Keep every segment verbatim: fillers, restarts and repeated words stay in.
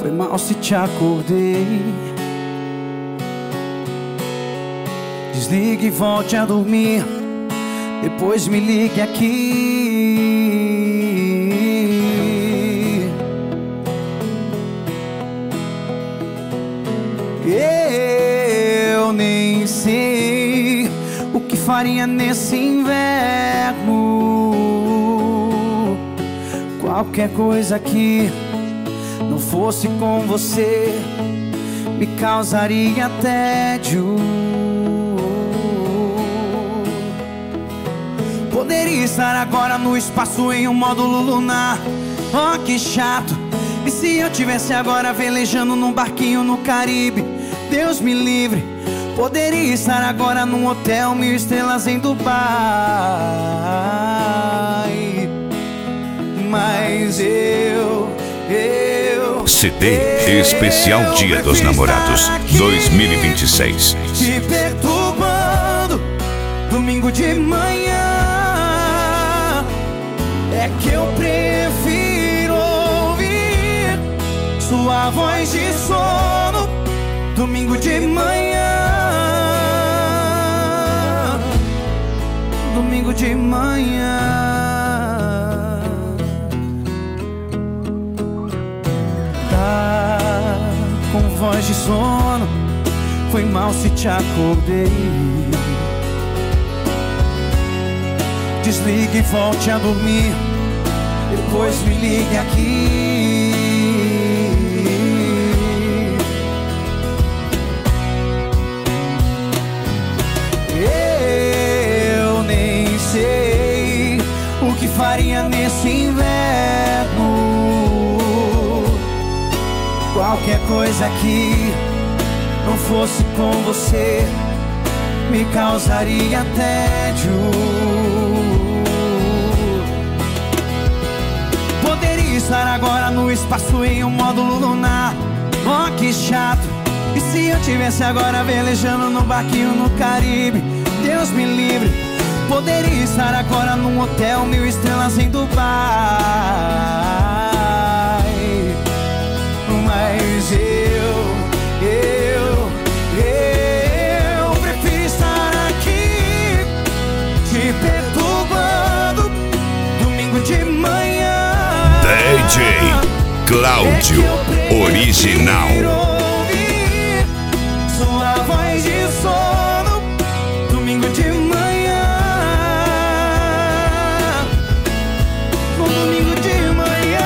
Foi mal se te acordei. Desligue e volte a dormir. Depois me ligue aqui. Eu nem sei o que faria nesse inverno. Qualquer coisa que não fosse com você me causaria tédio. Poderia estar agora no espaço em um módulo lunar. Oh, que chato. E se eu tivesse agora velejando num barquinho no Caribe? Deus me livre. Poderia estar agora num hotel mil estrelas em Dubai. Mas eu, eu C D Especial Dia dos Namorados dois mil e vinte e seis. te perturbando domingo de manhã. É que eu prefiro ouvir sua voz de sono domingo de manhã. Domingo de manhã. Tá com voz de sono. Foi mal se te acordei. Desligue e volte a dormir. Depois me ligue aqui. Eu nem sei o que faria nesse inverno. Qualquer coisa que não fosse com você me causaria tédio. Poderia estar agora no espaço em um módulo lunar. Oh, que chato. E se eu tivesse agora velejando no barquinho no Caribe? Deus me livre. Poderia estar agora num hotel mil estrelas em Dubai. Mas eu, eu, eu prefiro estar aqui te perturbando domingo de manhã. D J Cláudio Original. Ouvir sua voz de sono domingo de manhã. No domingo de manhã.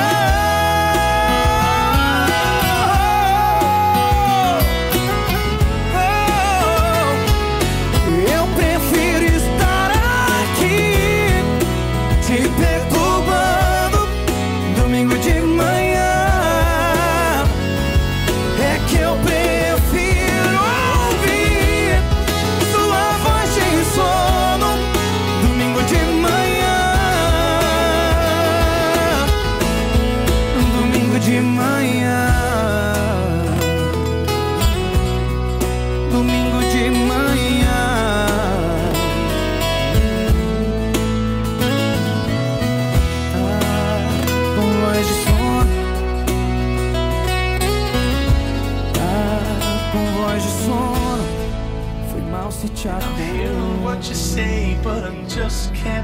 Eu prefiro estar aqui te perturbando domingo de manhã. É que eu prefiro ouvir sua voz de sono domingo de manhã. Domingo de manhã. Domingo de manhã. Ah, com voz de sono. Com voz de sono. Foi mal se te acordei. What you say, but I just can't